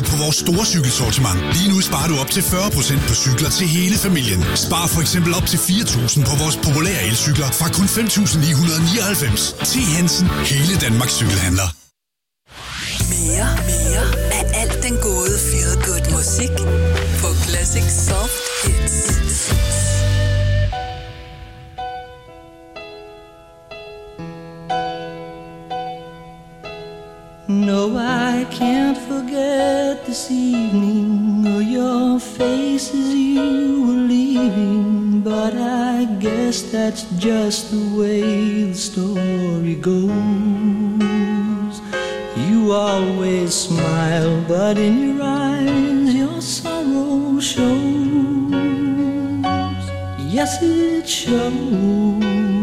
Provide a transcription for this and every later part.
på vores store cykelsortiment. Lige nu sparer du op til 40% på cykler til hele familien. Spar for eksempel op til 4.000 på vores populære elcykler fra kun 5.999. T. Hansen, hele Danmarks cykelhandler. Mere af alt den gode feel good musik på Classic Soft Hits. No, I can't forget this evening or your face as you were leaving, but I guess that's just the way the story goes. You always smile, but in your eyes your sorrow shows. Yes, it shows.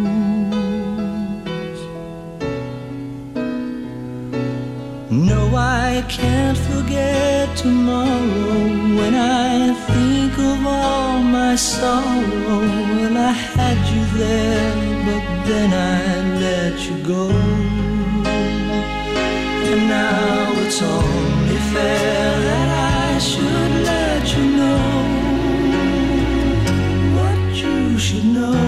No, I can't forget tomorrow when I think of all my sorrow. Well, I had you there, but then I let you go. And now it's only fair that I should let you know what you should know.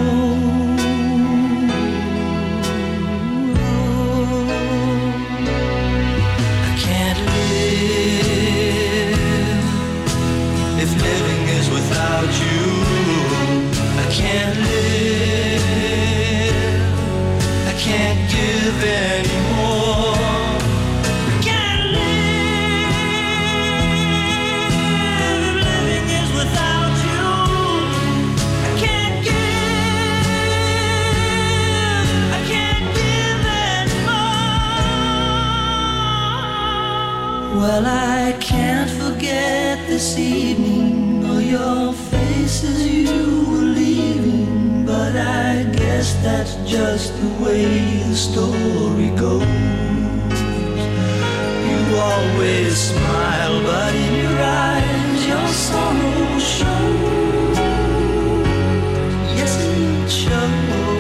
Can't live, I can't give anymore. I can't live, if living is without you. I can't give anymore. Well, I can't forget this evening or your faces you were leaving, but I guess that's just the way the story goes. You always smile, but in your eyes your sorrow shows. Yes, it shows.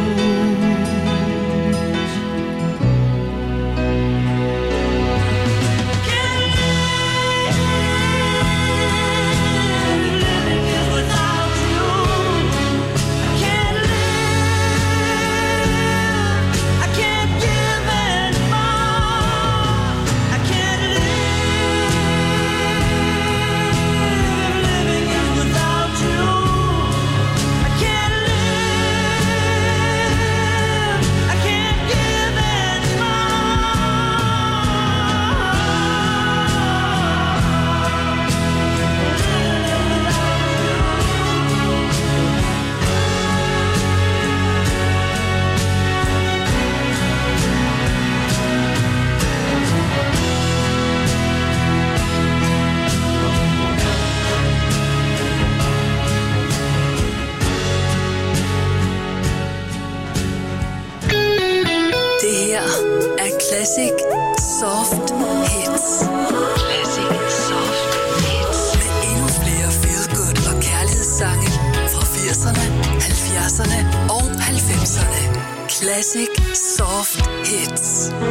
Classic Soft Hits. Classic Soft Hits. Med endnu flere feel good og kærlighedssange fra 80'erne, 70'erne og 90'erne. Classic Soft Hits.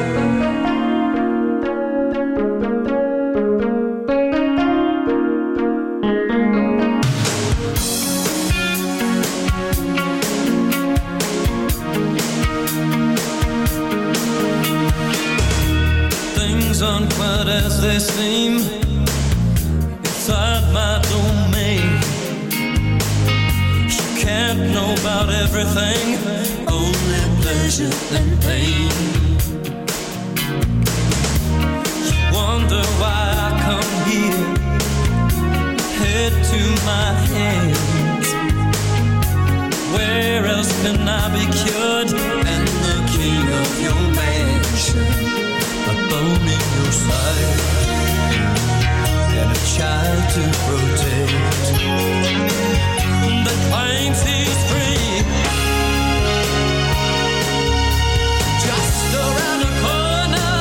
Aren't quite as they seem inside my domain. She can't know about everything, only pleasure and pain. She wonder why I come here, head to my hands. Where else can I be cured and the king of your mansion? A bone in your side and a child to protect that claims he's free. Just around the corner,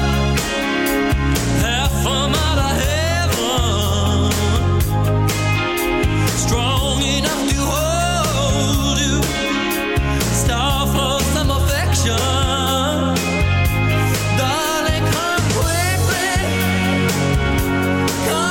half a mile of heaven, strong enough to hold you, star for some affection. Come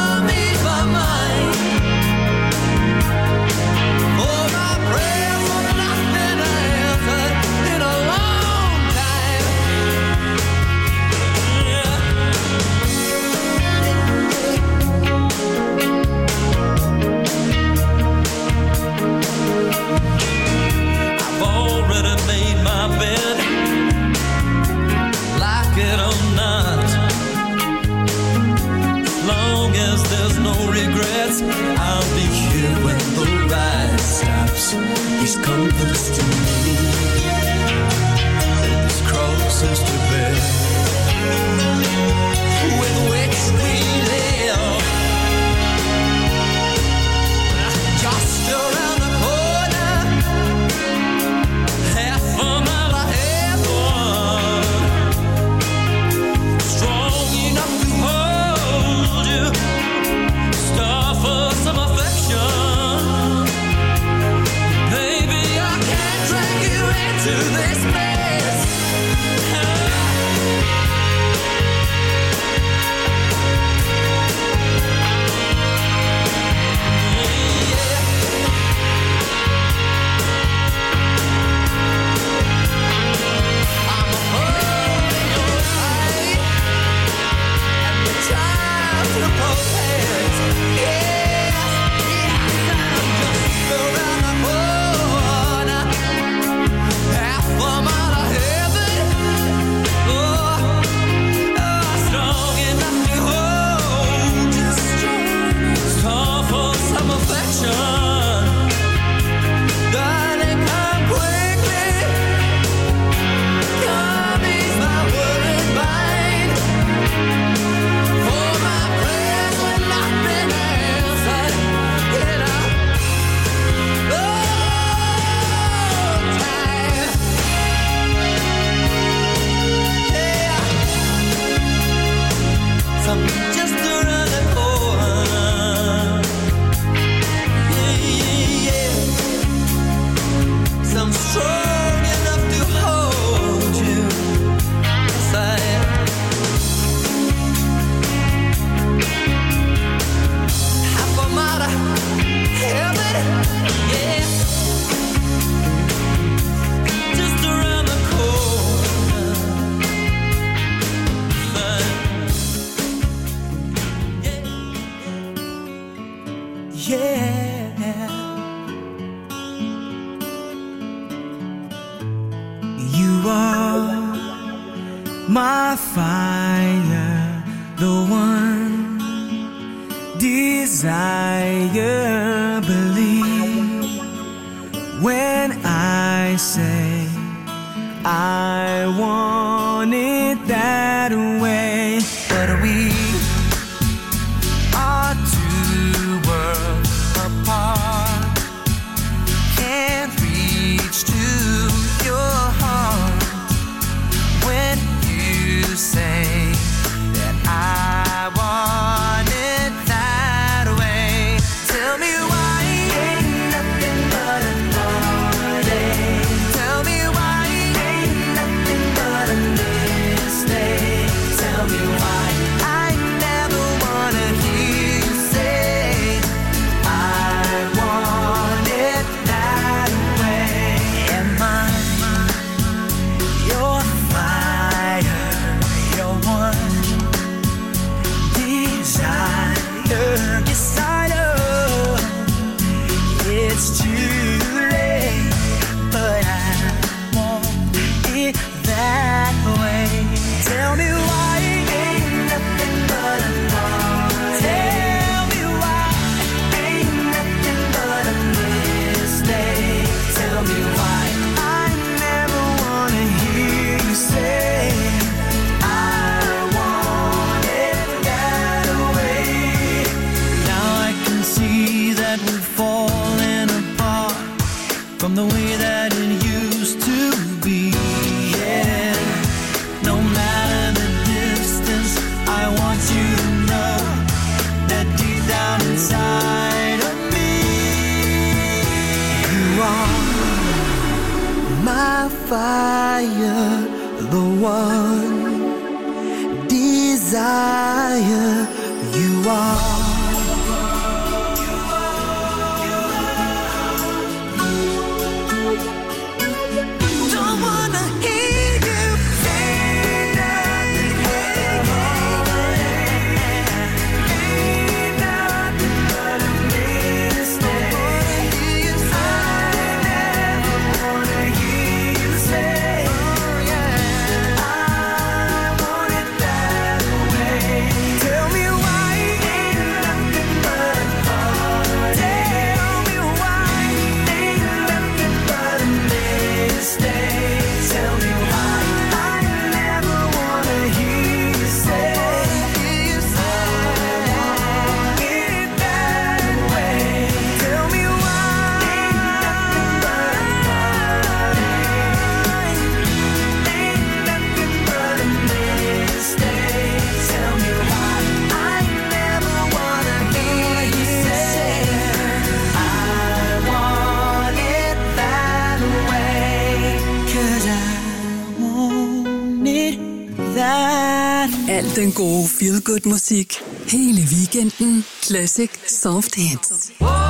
regrets. I'll be here when the ride stops. These comforts to me, these crosses to bear, with which we live. Just around the corner, half a mile ahead, strong enough to hold you, star for some affection. Baby, I can't drag you into this mess. My fire, the one desire, believe when I say I want it that way. But we are two worlds apart, can't reach to your heart when you say that I want it that way. Tell me why ain't nothing but a heartache. Tell me why ain't nothing but a mistake. Tell me why I never wanna hear you say I want it that way. Am I your fire, your one desire? Yes, I know it's too late, but I want it that way. Tell me why ain't nothing but a heartache. Tell me why ain't nothing but a mistake. Tell me why I never wanna hear you say I want it that way. Now I can see that we've fallen apart from the way that it used to be. Yeah, no matter the distance, I want you to know that deep down inside of me, you are my fire, the one desire. You are. Don't wanna hear you say nothing. Ain't nothing but a mistake. I never wanna hear you say I den gode feel-good musik. Hele weekenden. Classic Soft Hits.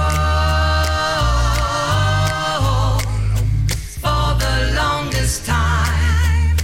For the longest time.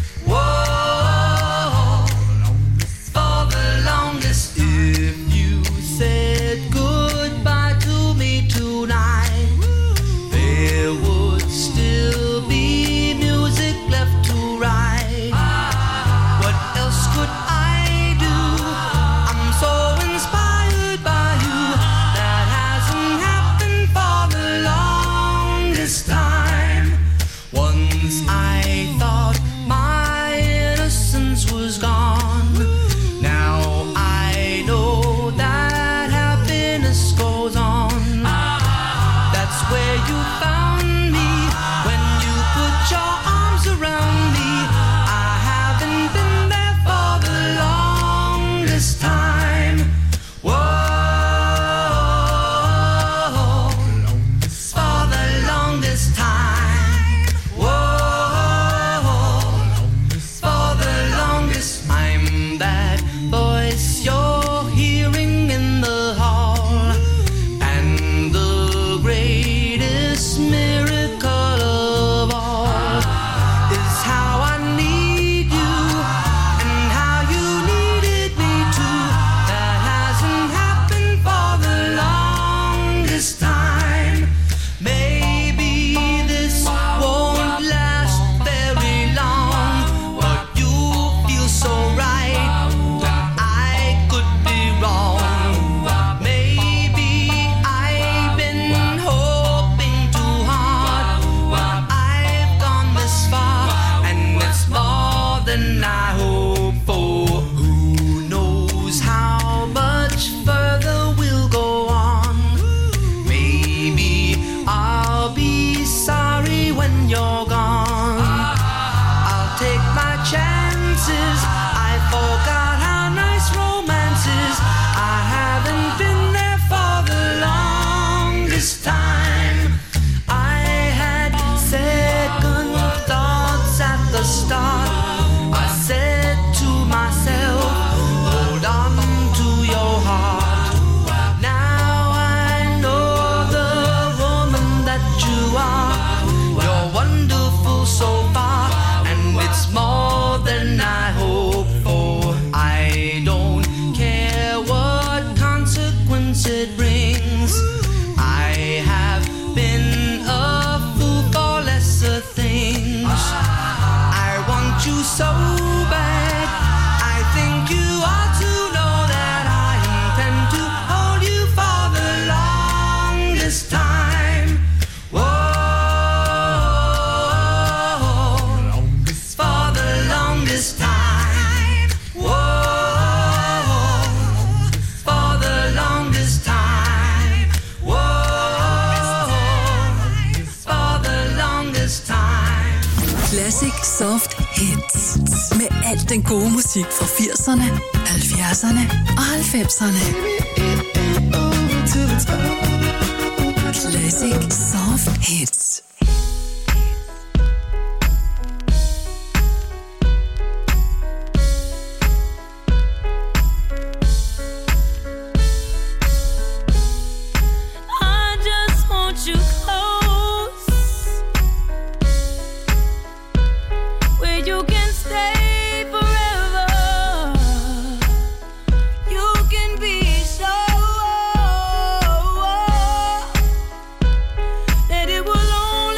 Whoa, for the longest. If you said goodbye to me tonight, there would still be music left to write. What else could I do? I'm so inspired by you. That hasn't happened for the longest time. Once I thought my innocence was gone. Now I know that happiness goes on. That's where you found me when you put your arms around me. I haven't been there for the longest time. Whoa, for the longest time. Whoa, for the longest. I'm that voice you're hearing in the hall, and the greatest miracle of all is how I need you and how you needed me too. That hasn't happened for the longest time. Maybe this won't last very long, but you feel so right. I could be wrong. Maybe I've been hoping too hard, but I've gone this far, and it's more than I hope for. Who knows how much further we'll go on? Maybe I'll be sorry when you're gone. I'll take my chances. I forgot how nice romance is. I haven't been there for the longest time. I had second thoughts at the start. I said to myself, hold on to your heart. Now I know the woman that you are. You're wonderful so far, and it's more than I hoped for. I don't care what consequence it brings. I have been a fool for lesser things. I want you so bad. I think you ought to know that I intend to hold you for the longest time. Whoa, for the longest time. Whoa, for the longest time. Whoa, for the longest time. Classic Soft Hits. Med al den gode musik fra 80'erne, 70'erne og 90'erne. Classic Soft Hits. I just want you close, where you can stay forever. You can be sure that it will only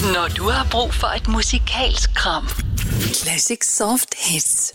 Når du har brug for et musikalsk kram. Classic Soft Hits.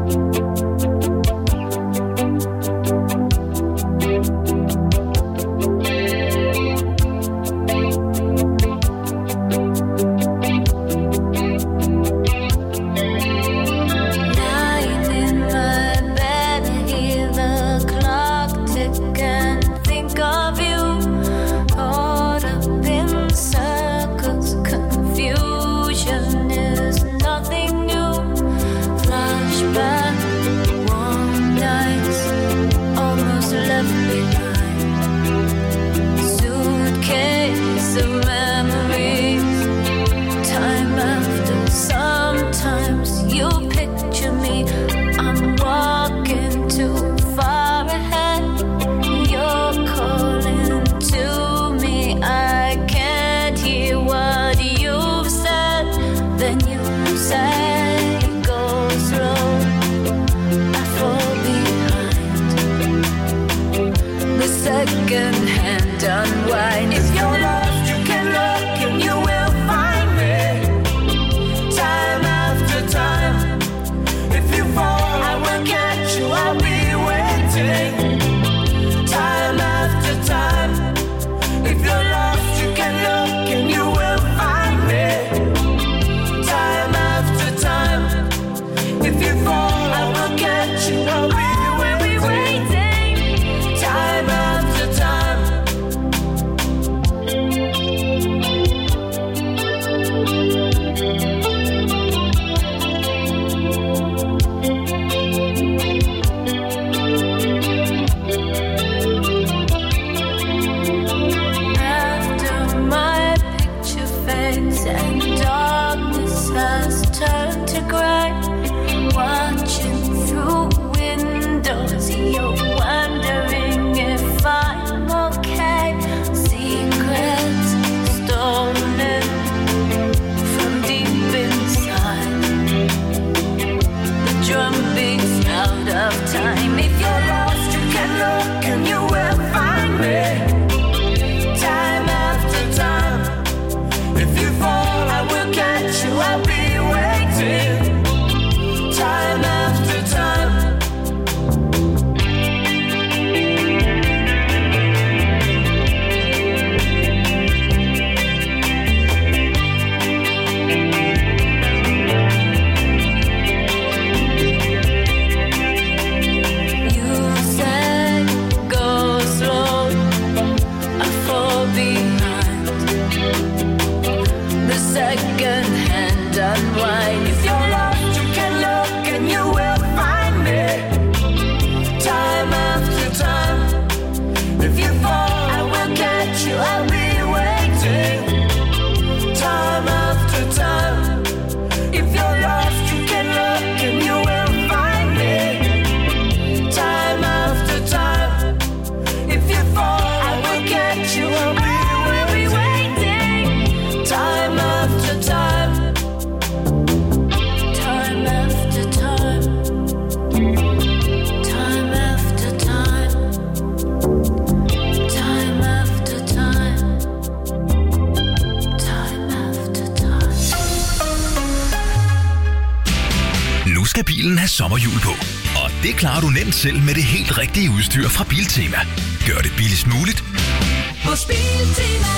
Bilen have sommerhjul på. Og det klarer du nemt selv med det helt rigtige udstyr fra Biltema. Gør det billigst muligt hos Biltema.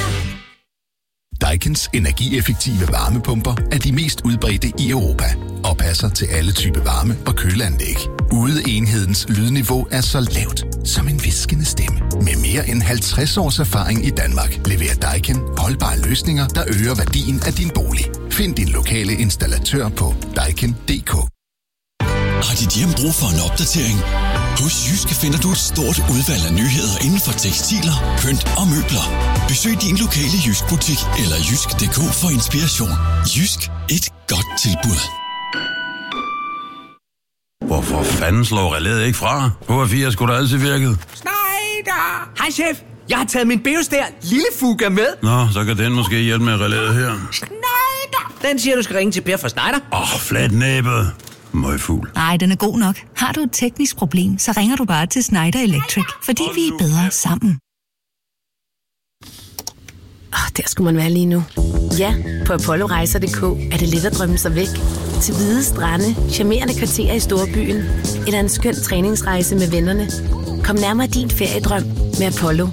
Daikin's energieffektive varmepumper er de mest udbredte i Europa og passer til alle typer varme- og køleanlæg. Udeenhedens lydniveau er så lavt som en hviskende stemme. Med mere end 50 års erfaring i Danmark leverer Daikin holdbare løsninger, der øger værdien af din bolig. Find din lokale installatør på daikin.dk. Har dit hjem brug for en opdatering? Hos Jyske finder du et stort udvalg af nyheder inden for tekstiler, pynt og møbler. Besøg din lokale Jysk-butik eller jysk.dk for inspiration. Jysk, et godt tilbud. Hvorfor fanden slår relæet ikke fra? H4 skulle da altid virket. Schneider! Hej chef! Jeg har taget min Beostær lille Fuga med. Nå, så kan den måske hjælpe med relæet her. Schneider! Den siger, du skal ringe til Per fra Schneider. Flat næbet. Møgfugl. Nej, den er god nok. Har du et teknisk problem, så ringer du bare til Schneider Electric, fordi vi er bedre sammen. Der skulle man være lige nu. Ja, på apollorejser.dk er det let at drømme sig væk. Til hvide strande, charmerende kvarterer i storbyen eller en skøn træningsrejse med vennerne. Kom nærmere din feriedrøm med Apollo.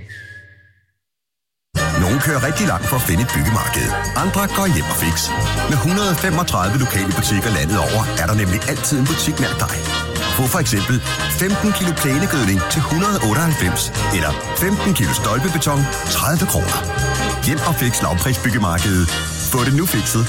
Nogle kører rigtig langt for at finde et byggemarked. Andre går hjem og fix. Med 135 lokale butikker landet over, er der nemlig altid en butik nær dig. Få for eksempel 15 kilo plænegødning til 198, eller 15 kilo stolpebeton 30 kroner. Hjem og fix lavprisbyggemarkedet. Få det nu fikset.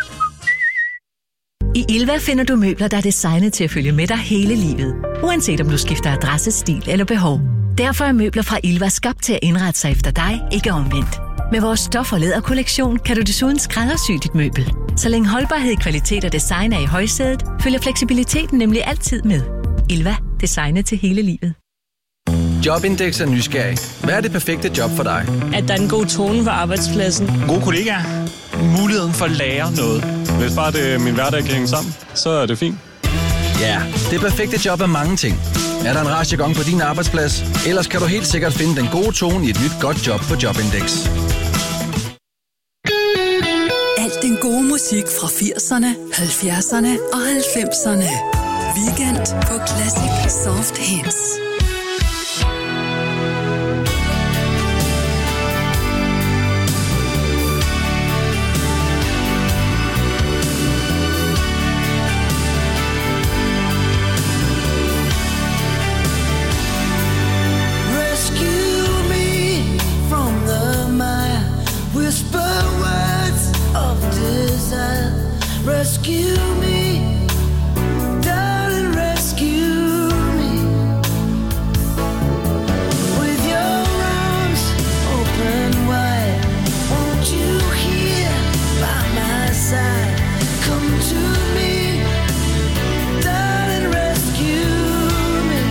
I Ilva finder du møbler, der er designet til at følge med dig hele livet. Uanset om du skifter adresse, stil eller behov. Derfor er møbler fra Ilva skabt til at indrette sig efter dig, ikke omvendt. Med vores stof- og læderkollektion kan du desuden skræddersy dit møbel. Så længe holdbarhed, kvalitet og design er i højsædet, følger fleksibiliteten nemlig altid med. Ilva. Designet til hele livet. Jobindex er nysgerrig. Hvad er det perfekte job for dig? At der er en god tone på arbejdspladsen. Gode kollegaer. Muligheden for at lære noget. Hvis bare det, min hverdag kan hænge sammen, så er det fint. Ja, det perfekte job er mange ting. Er der en rar jargon på din arbejdsplads? Ellers kan du helt sikkert finde den gode tone i et nyt godt job på Jobindex. Alt den gode musik fra 80'erne, 70'erne og 90'erne. Weekend på Classic Soft Hits. Rescue me, darling, rescue me. With your arms open wide, won't you hear by my side? Come to me, darling, rescue me.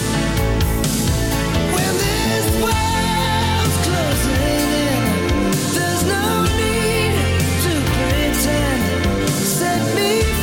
When this world's closing in, there's no need to pretend. Set me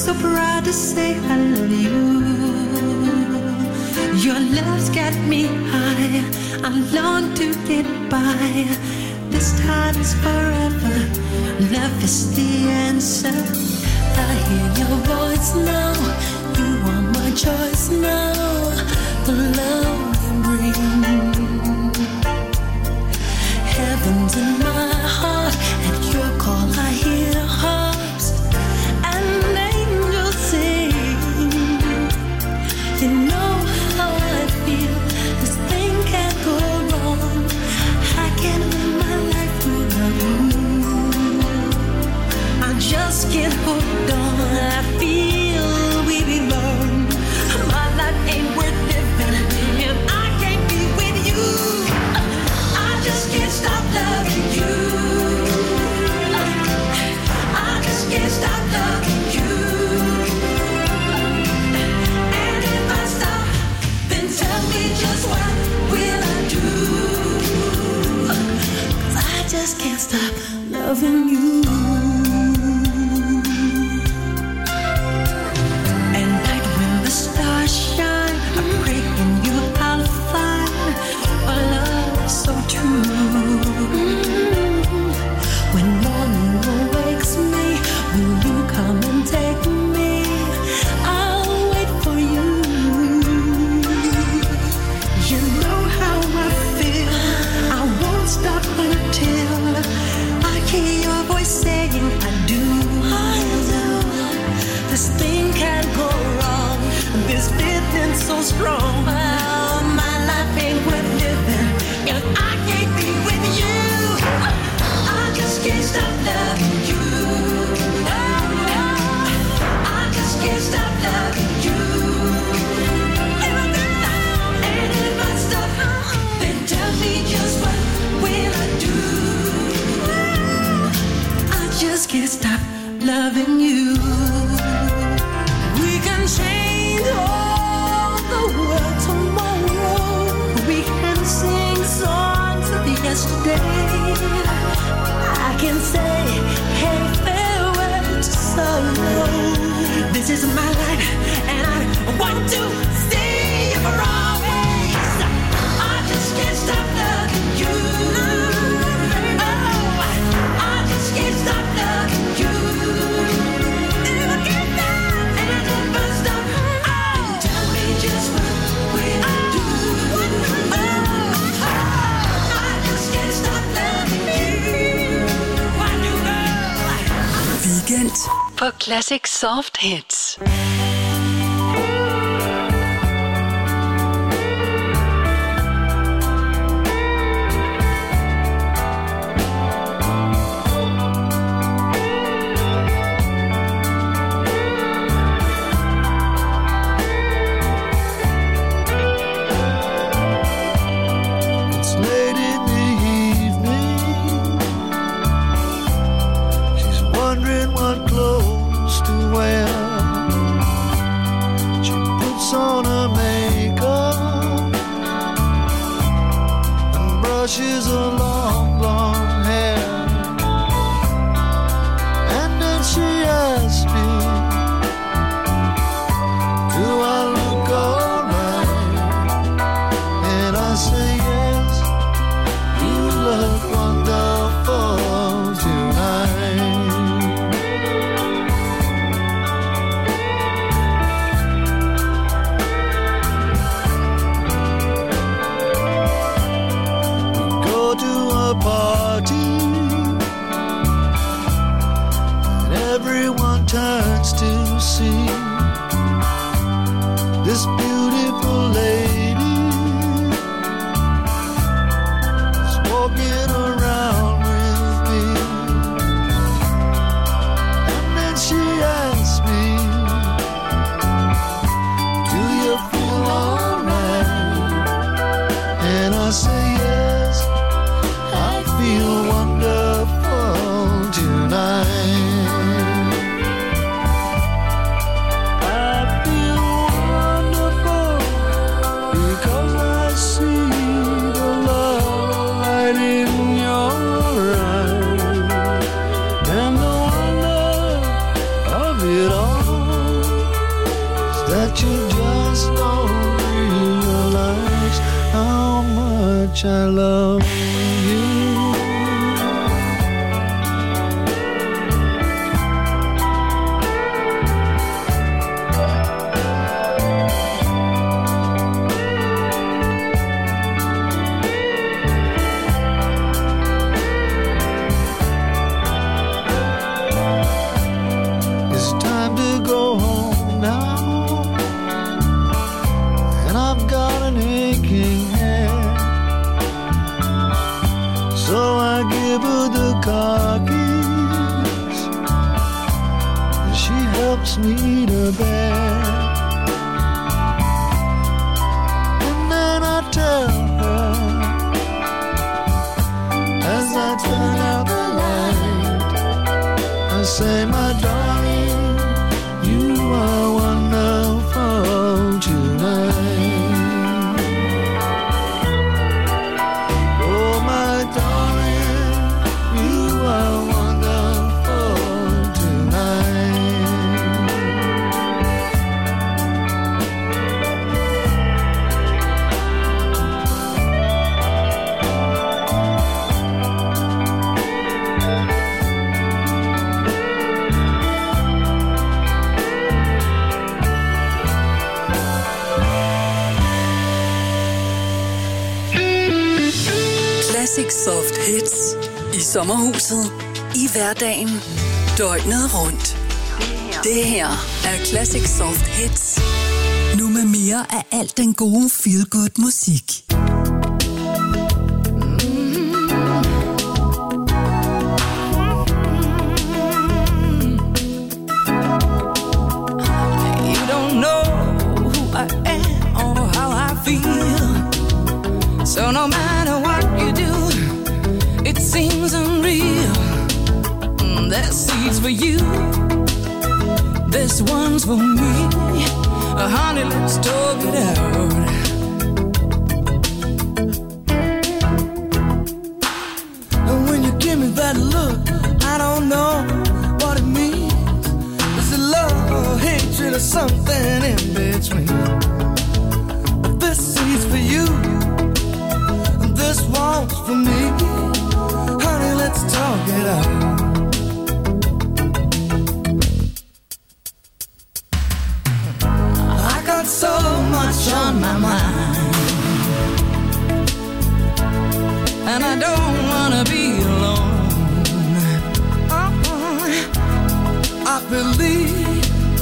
so proud to say I love you. Your love's got me high, I long to get by. This time is forever, love is the answer. I hear your voice now, you are my choice now. The love you bring, heaven's in my heart. At your call I hear harps and angels sing. You know how I feel, this thing can't go wrong. I can't live my life without you. I just can't hold on, I feel we belong. My life ain't worth living if I can't be with you. I just can't stop loving you. I just can't stop loving you. And if I stop, then tell me just what will I do? 'Cause I just can't stop loving you. And night when the stars shine, I pray in you I'll find a love so true. When morning awakes me, will you come and take me? I'll wait for you. You know how I feel, I won't stop until I hear your voice saying I do. I do. This thing can't go wrong, this feeling so strong. Oh, my life ain't worth living if I can't be with you. I just can't stop loving you. I just can't stop loving you. And if I stop, then tell me just what will I do? I just can't stop loving you. We can change all the world tomorrow. We can sing songs of yesterday. I can say, hey, farewell to sorrow. This is my life, and I want to stay for always. I just can't stop loving you. Oh, I just can't stop loving you. If I can't stop, and I never stop, tell me just what will I do? Oh, I just can't stop loving you. Why do I? Weekend på Classic Soft Hits. It's late in the evening. She's wondering what clothes to wear. She puts on her makeup and brushes her long blonde hair. And then she asks me, do I look alright? And I say yes, you look wonderful tonight. We go to a party and everyone turns to see this beautiful lady is walking around with me. And then she asks me, do you feel alright? And I say yes, I feel wonderful tonight. I feel wonderful because I see the love light in your eyes and the wonder of it all. much I love you. It's time to go home now, and I've got an aching head. So I give her the car keys, and she helps me to bed. And then I tell her, as I turn out the light, I say, my darling, you are wonderful tonight. Oh, my darling, you are wonderful tonight. Classic Soft Hits i sommerhuset, i hverdagen, døgnet rundt. Det her er Classic Soft Hits. Nu med mere af alt den gode feel-good musik. You don't know who I am or how I feel. So no matter what you do, it seems unreal. There's seeds for you, this one's for me. Honey, let's talk it out. And when you give me that look, I don't know what it means. Is it love or hatred or something in between? But this seed's for you, this one's for me. Honey, let's talk it out. I got so much on my mind, and I don't wanna be alone. I believe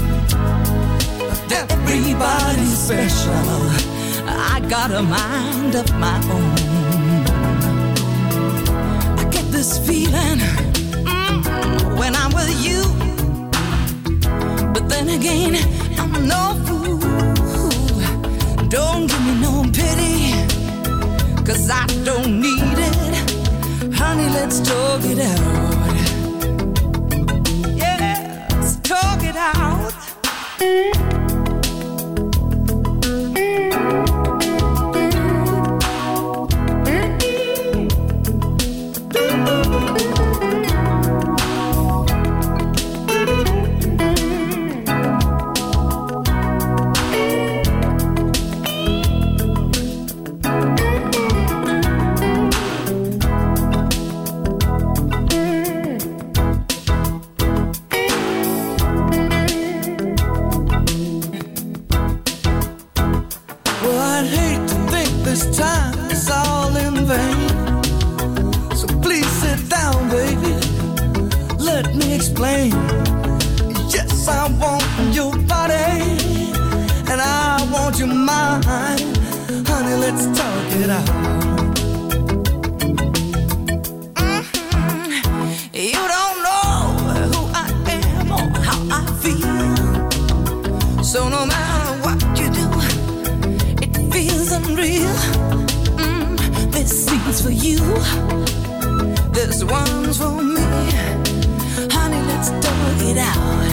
that everybody's special. I got a mind of my own. I get this feeling when I'm with you, but then again, I'm no fool. Don't give me no pity, 'cause I don't need it. Honey, let's talk it out. Yeah, let's talk it out. Yes, I want your body, and I want your mind. Honey, let's talk it out. You don't know who I am or how I feel. So no matter what you do, it feels unreal. This seat's for you, this one's for me. Honey, let's talk it out.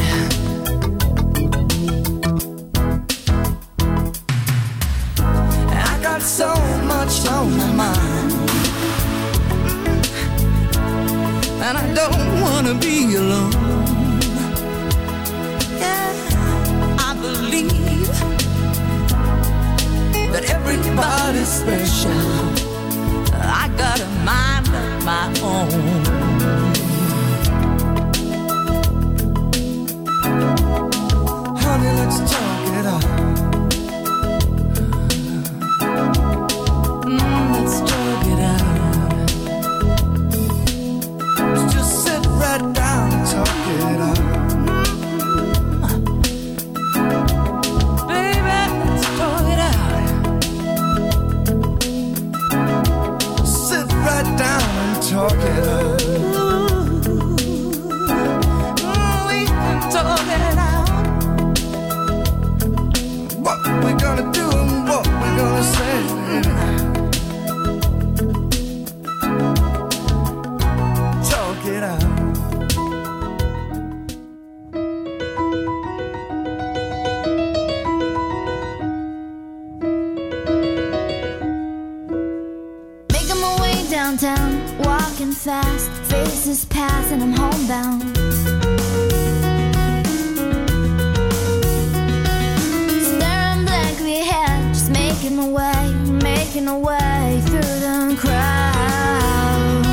I got so much on my mind, and I don't wanna be alone. Yeah, I believe that everybody's special. I got a mind of my own. Honey, let's talk it out. Let's talk it out. Let's just sit right down and talk it out. Baby, let's talk it out. Sit right down and talk it out. We can talk it out. What we gonna do and what we gonna say. Talk it out. Making my way downtown, walking fast, faces pass and I'm homebound. Staring blankly ahead, just making my way through the crowd.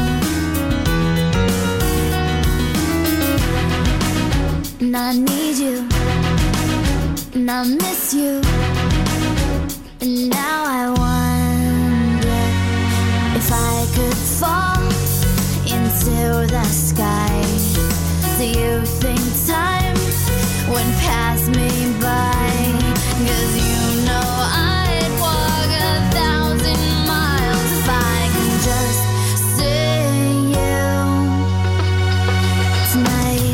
And I need you, and I miss you, and now I wonder if I could fall into the sky. Do you think time would pass me by? 'Cause you know I'd walk 1,000 miles if I can just see you tonight.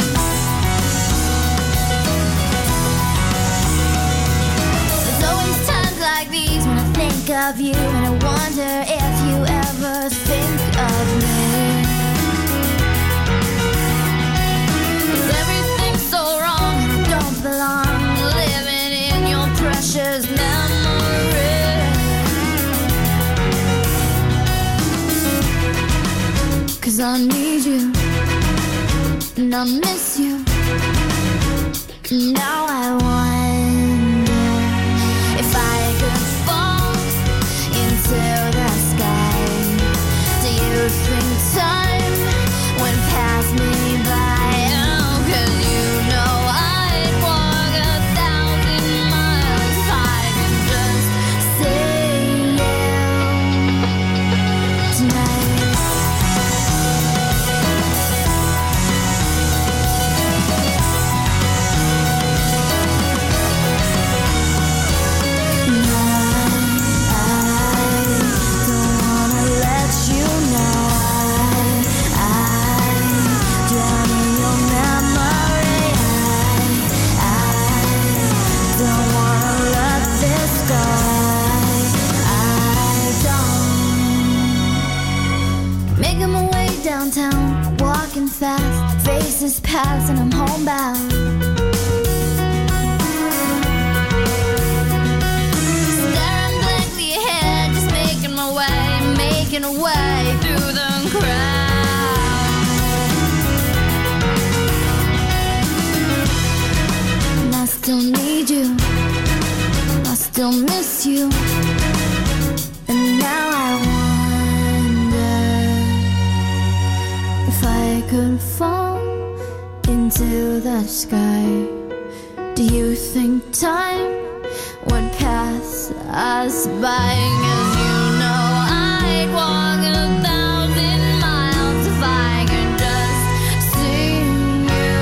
There's always times like these when I think of you, and I wonder if you ever think of me. 'Cause everything's so wrong and I don't belong, living in your precious memory. 'Cause I need you, and I miss you, and now I wonder if I could fall into the sky. Do you think time would pass me by? Oh, 'cause you know I'd walk 1,000 miles if I could just see you tonight. Making my way downtown, walking fast, faces pass and I'm homebound. Staring blankly ahead, just making my way through the crowd. And I still need you, I still miss you, and now I wonder if I could fall into the sky. Do you think time would pass us by? 'Cause you know I'd walk 1,000 miles if I could just see you.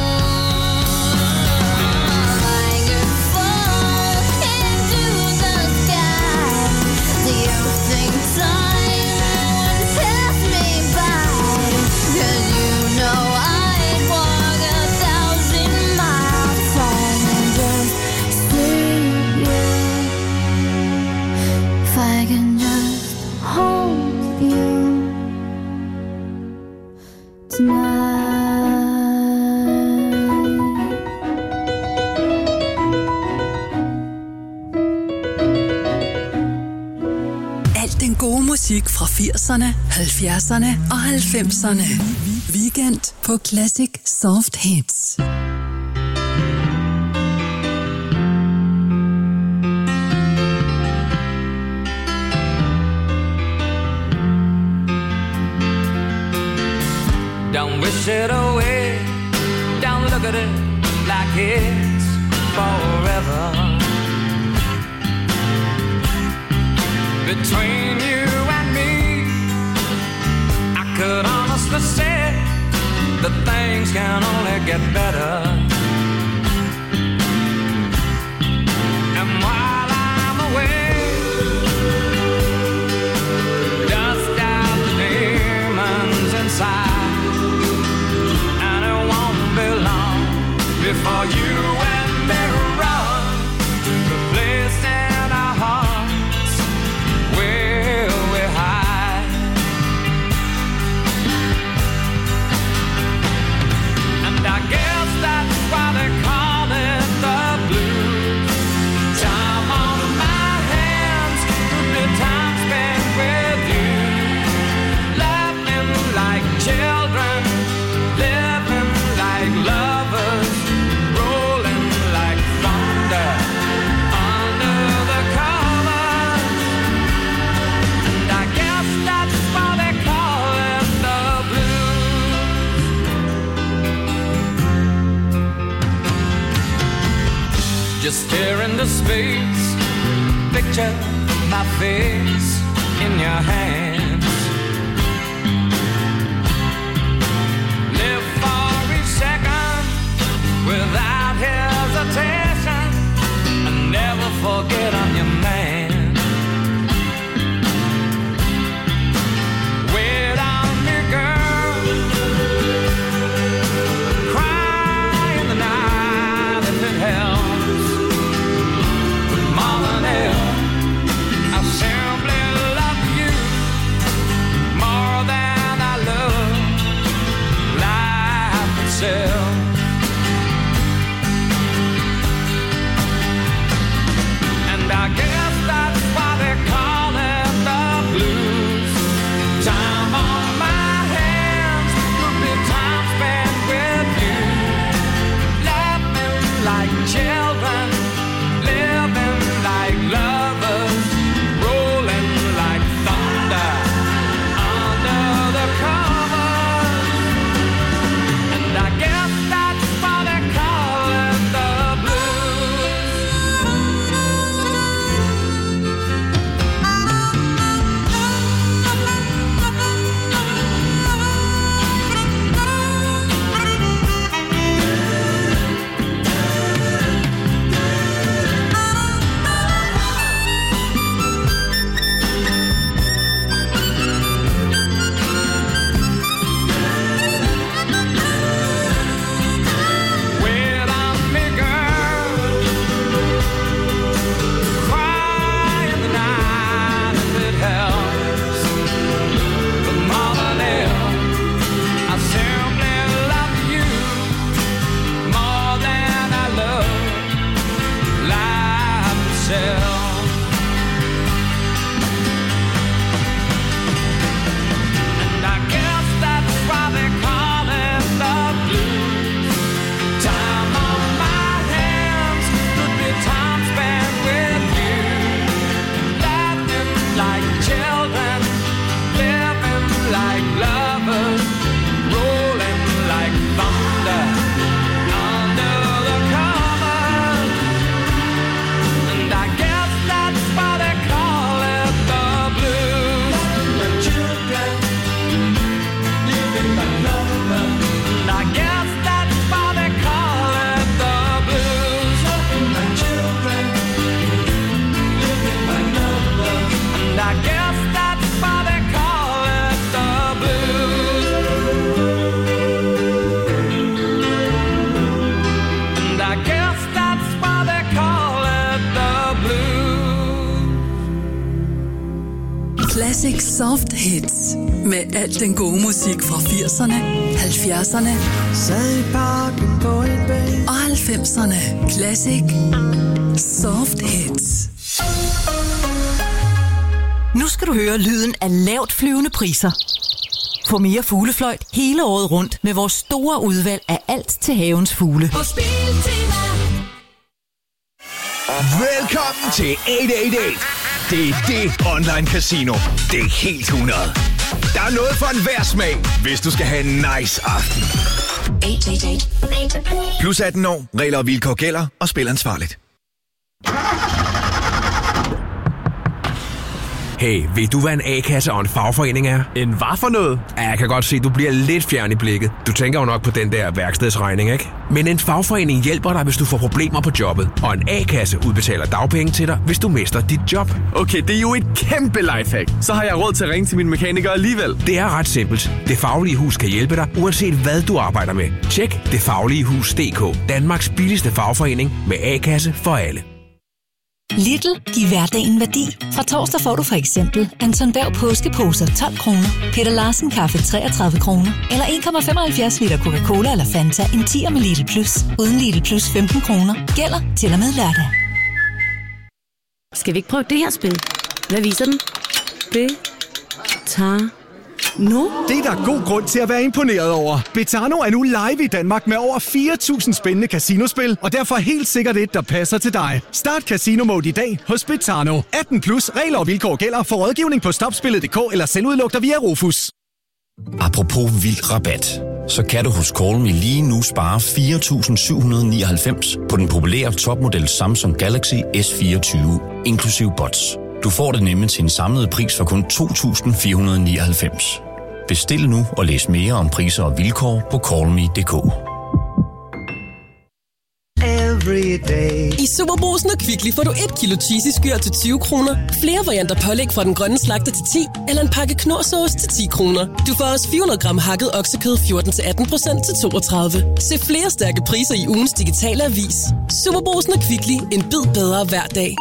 If I could fall into the sky, do you think time would pass me by? 'Cause you know I'd walk 1,000 miles if I can just see you. If I can just hold you tonight. Alt den gode musik fra 80'erne, 70'erne og 90'erne. Weekend på Classic Soft Hits. push it away. Don't look at it like it's forever. Between you and me, I could honestly say that things can only get better. And while I'm away, dust out the demons inside, and it won't be long before you and me run the place in our hearts where we hide. And I guess that's why they call it the blues. Time on my hands could be time spent with you, laughing like children, living like lovers, rolling like thunder under the covers. And I guess that's why they call it the blues. Just stare into space, picture my face in your hands. Live for each second without hesitation, and never forget I'm your man. Wait on me, girl. Cry in the night if it helps. But more than ever, I simply love you more than I love life itself. And I guess that's why they call it the blues. Time on my hands could be time spent with you, laughing like children, living like lovers, rolling like thunder under the covers. And I guess that's why they call it the blues. Wait on me, girl. Cry in the night if it helps. But more than ever, I simply love you more than I love life itself. And I guess that's why they call it the blues. Time on my hands could be time spent with you, laughing like children, living like lovers, rolling like thunder under the covers. And I guess that's why they call it the blues. The children living like lovers. And I guess that's why they call it the blues. The children living like lovers. And I guess that's why they call it the blues. And I guess that's why they call it the blues. Classic Soft Hits. Med al den gode musik fra 80'erne, 70'erne og 90'erne. Classic Soft Hits. Nu skal du høre lyden af lavt flyvende priser. Få mere fuglefløjt hele året rundt med vores store udvalg af alt til havens fugle. Velkommen til 888. Det er det online casino. Det er helt 100. Der er noget for enhver smag, hvis du skal have en nice aften. 18+. Plus 18 år. Regler og vilkår gælder, og spil ansvarligt. Hey, ved du, hvad en A-kasse og en fagforening er? En hvad for noget? Ja, jeg kan godt se, du bliver lidt fjern i blikket. Du tænker jo nok på den der værkstedsregning, ikke? Men en fagforening hjælper dig, hvis du får problemer på jobbet. Og en A-kasse udbetaler dagpenge til dig, hvis du mister dit job. Okay, det er jo et kæmpe lifehack. Så har jeg råd til at ringe til min mekaniker alligevel. Det er ret simpelt. Det Faglige Hus kan hjælpe dig, uanset hvad du arbejder med. Tjek detfagligehus.dk. Danmarks billigste fagforening med A-kasse for alle. Lidl giver hverdagen værdi. Fra torsdag får du for eksempel Anton Berg påskeposer 12 kroner, Peter Larsen kaffe 33 kroner, eller 1,75 liter Coca-Cola eller Fanta en 10'er med Lidl Plus. Uden Lidl Plus 15 kroner. Gælder til og med lørdag. Skal vi ikke prøve det her spil? Hvad viser den? Betano. Det er der god grund til at være imponeret over. Betano er nu live i Danmark med over 4.000 spændende casinospil, og derfor helt sikkert et, der passer til dig. Start Casino Mode i dag hos Betano. 18+, regler og vilkår gælder. For rådgivning på stopspillet.dk eller selvudluk dig via Rufus. Apropos vild rabat, så kan du hos Call Me lige nu spare 4.799 på den populære topmodel Samsung Galaxy S24, inklusiv bots. Du får det nemlig til en samlet pris for kun 2.499. Bestil nu og læs mere om priser og vilkår på callme.dk. I Superbrugsen og Kvickly får du 1 kilo cheesy skyr til 20 kroner, flere varianter pålæg fra den grønne slagter til 10, eller en pakke knorrsauce til 10 kroner. Du får også 400 gram hakket oksekød 14-18% til 32. Se flere stærke priser i ugens digitale avis. Superbrugsen og Kvickly. En bid bedre hver dag.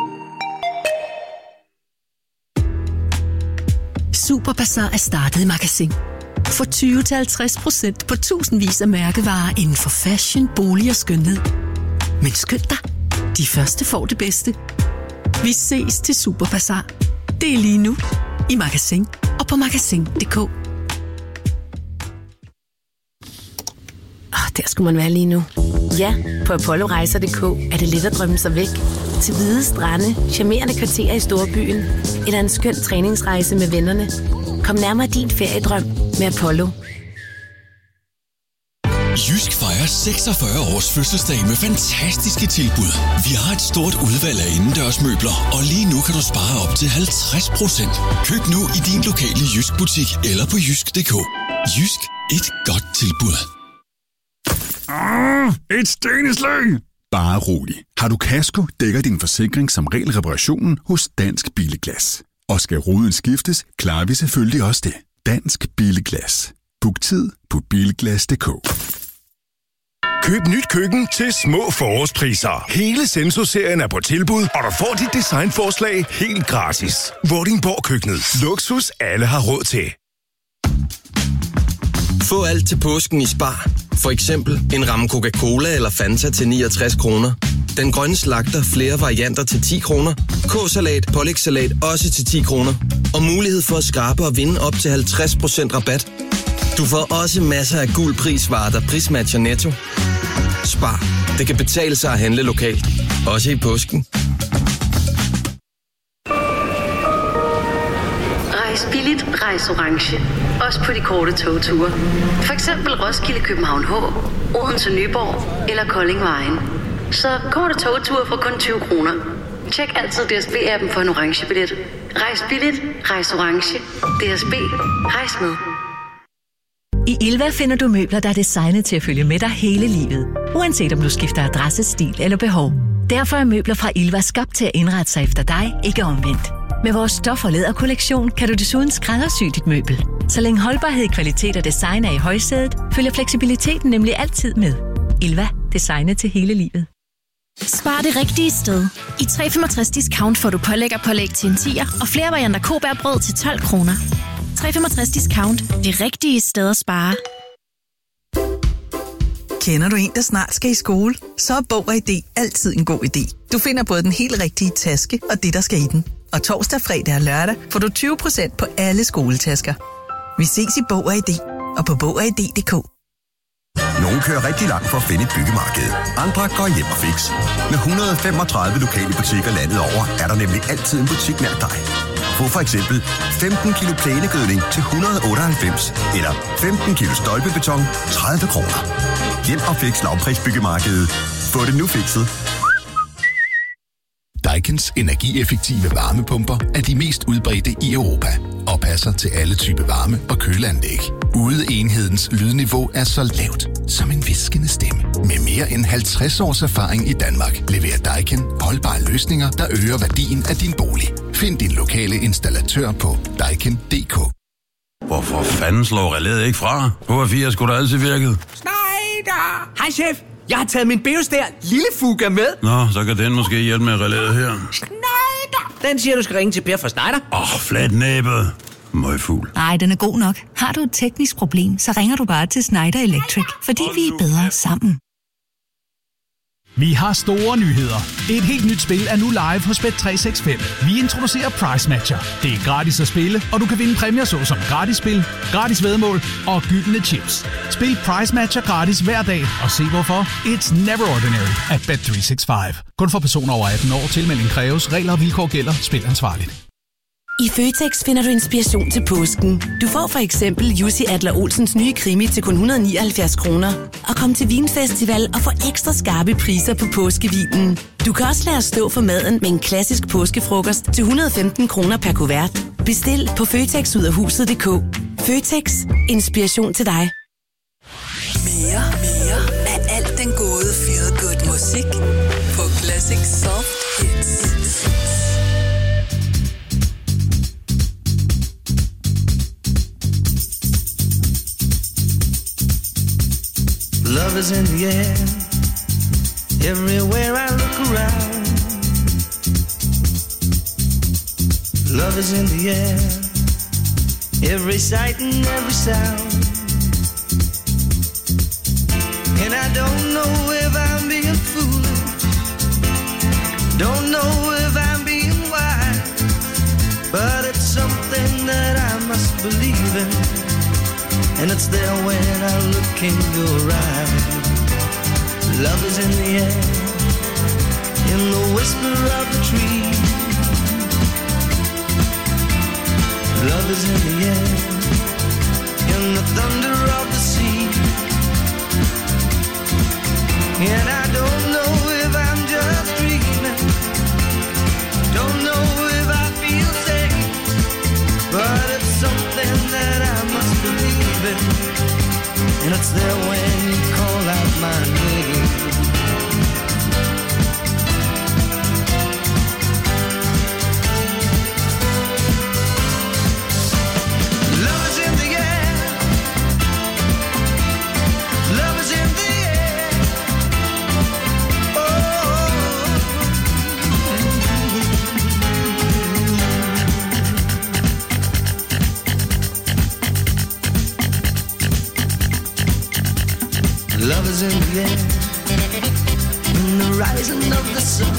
Superbazar er startet i Magasin. Få 20-50% på tusindvis af mærkevarer inden for fashion, bolig og skønhed. Men skynd dig, de første får det bedste. Vi ses til Superbazar. Det er lige nu i Magasin og på magasin.dk. Der skulle man være lige nu. Ja, på ApolloRejser.dk er det let at drømme sig væk. Til hvide strande, charmerende kvarterer i storbyen, eller en skøn træningsrejse med vennerne. Kom nærmere din feriedrøm med Apollo. Jysk fejrer 46 års fødselsdag med fantastiske tilbud. Vi har et stort udvalg af indendørsmøbler, og lige nu kan du spare op til 50%. Køb nu i din lokale Jysk butik eller på jysk.dk. Jysk, et godt tilbud. Et steneslæng! Bare rolig. Har du kasko, dækker din forsikring som regel reparationen hos Dansk Billeglas. Og skal ruden skiftes, klarer vi selvfølgelig også det. Dansk Billeglas. Book tid på bilglas.dk. Køb nyt køkken til små forårspriser. Hele Senso-serien er på tilbud, og du får dit designforslag helt gratis. Vordingborg Køkkenet. Luksus alle har råd til. Få alt til påsken i Spar. For eksempel en ramme Coca-Cola eller Fanta til 69 kroner. Den grønne slagter flere varianter til 10 kroner. K-salat, pålægssalat også til 10 kroner. Og mulighed for at skrabe og vinde op til 50% rabat. Du får også masser af gul prisvarer, der prismatcher Netto. Spar. Det kan betale sig at handle lokalt. Også i påsken. Rejs billigt, rejs orange. Også på de korte togture. For eksempel Roskilde, København H, Odense, Nyborg eller Kolding Vejen. Så korte togture for kun 20 kroner. Tjek altid DSB-appen for en orange billet. Rejs billigt, rejs orange. DSB. Rejs med. I Ilva finder du møbler, der er designet til at følge med dig hele livet. Uanset om du skifter adresse, stil eller behov. Derfor er møbler fra Ilva skabt til at indrette sig efter dig, ikke omvendt. Med vores stof- og læderkollektion kan du desuden skræddersy dit møbel. Så længe holdbarhed, kvalitet og design er i højsædet, følger fleksibiliteten nemlig altid med. Ilva. Designet til hele livet. Spar det rigtige sted. I 365 discount får du pålæg til en 10'er og flere varianter Kobærbrød til 12 kroner. 365 discount. Det rigtige sted at spare. Kender du en, der snart skal i skole? Så er Bog og ID altid en god idé. Du finder både den helt rigtige taske og det, der skal i den. Og torsdag, fredag og lørdag får du 20% på alle skoletasker. Vi ses i Bog og ID og på BogOgID.dk. Nogle kører rigtig langt for at finde et byggemarked. Andre går hjem og fix. Med 135 lokale butikker landet over, er der nemlig altid en butik nær dig. Få for eksempel 15 kilo plænegødning til 198, eller 15 kilo stolpebeton 30 kroner. Hjem og Fix lavprisbyggemarkedet. Få det nu fikset. Daikin's energieffektive varmepumper er de mest udbredte i Europa og passer til alle typer varme- og køleanlæg. Udeenhedens lydniveau er så lavt som en hviskende stemme. Med mere end 50 års erfaring i Danmark leverer Daikin holdbare løsninger, der øger værdien af din bolig. Find din lokale installatør på daikin.dk. Hvorfor fanden slår relæet ikke fra? HR4 skulle da altid virket. Schneider! Hej chef! Jeg har taget min Beostær lille Fuga med. Nå, så kan den måske hjælpe med relæet her. Schneider! Den siger, du skal ringe til Per fra Schneider. Flat næbet. Møgfugl. Nej, den er god nok. Har du et teknisk problem, så ringer du bare til Schneider Electric, fordi vi er bedre sammen. Vi har store nyheder. Et helt nyt spil er nu live hos Bet365. Vi introducerer Price Matcher. Det er gratis at spille, og du kan vinde præmier såsom gratis spil, gratis væddemål og gyldne chips. Spil Price Matcher gratis hver dag, og se hvorfor. It's never ordinary at Bet365. Kun for personer over 18 år. Tilmelding kræves. Regler og vilkår gælder. Spil ansvarligt. I Føtex finder du inspiration til påsken. Du får for eksempel Jussi Adler-Olsens nye krimi til kun 179 kroner. Og kom til Vinfestival og få ekstra skarpe priser på påskevinen. Du kan også lade os stå for maden med en klassisk påskefrokost til 115 kroner per kuvert. Bestil på føtexudafhuset.dk. Føtex. Inspiration til dig. Mere af alt den gode feel good musik på Classic Soft Hits. Love is in the air, everywhere I look around. Love is in the air, every sight and every sound. And I don't know if I'm being foolish, don't know if I'm being wise, but it's something that I must believe in. And it's there when I look in your eyes. Love is in the air, in the whisper of the tree. Love is in the air, in the thunder of the sea. And I don't know if I'm just dreaming, don't know if I feel safe, but it's something that I must believe in. And it's there when you call out my name. Love is in the air, love is in the air. Love is in the air, in the rising of the sun.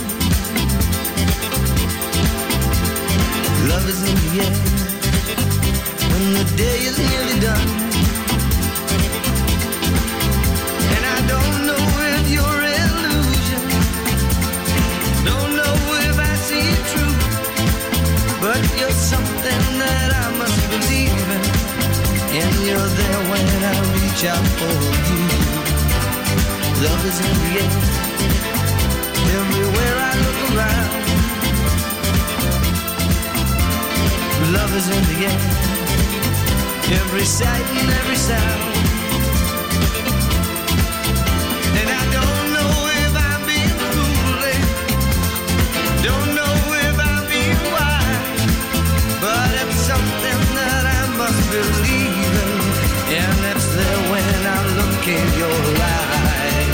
Love is in the air, when the day is nearly done. And I don't know if you're illusion, don't know if I see it true, but you're something that I must believe in. And you're there when I reach out for you. Love is in the air, everywhere I look around. Love is in the air, every sight and every sound. And I don't know if I'm being foolish, don't know if I'm being wise, but it's something that I must believe in. And it's there when I look in your eyes.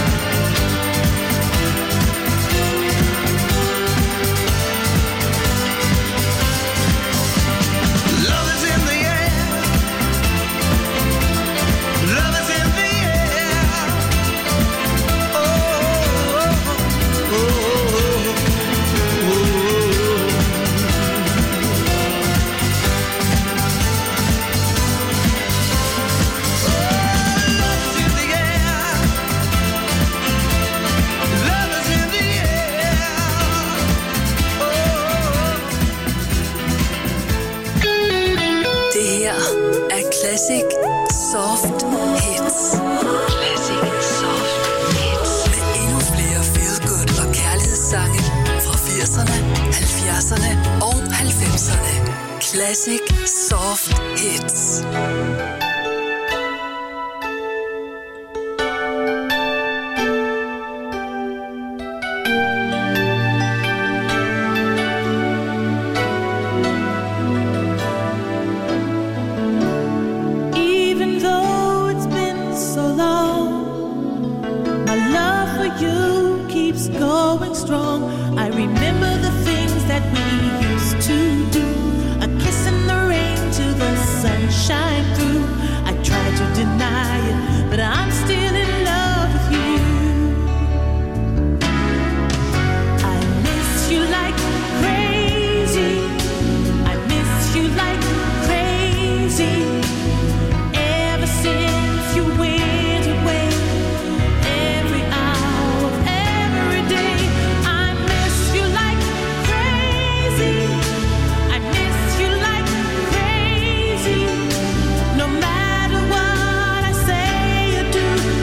Love is in the air, love is in the air. Oh, oh, oh, oh, oh. Love is in the air. Classic Soft Hits. Classic Soft Hits. Med endnu flere feel-good og kærlighedssange fra 80'erne, 70'erne og 90'erne. Classic Soft Hits.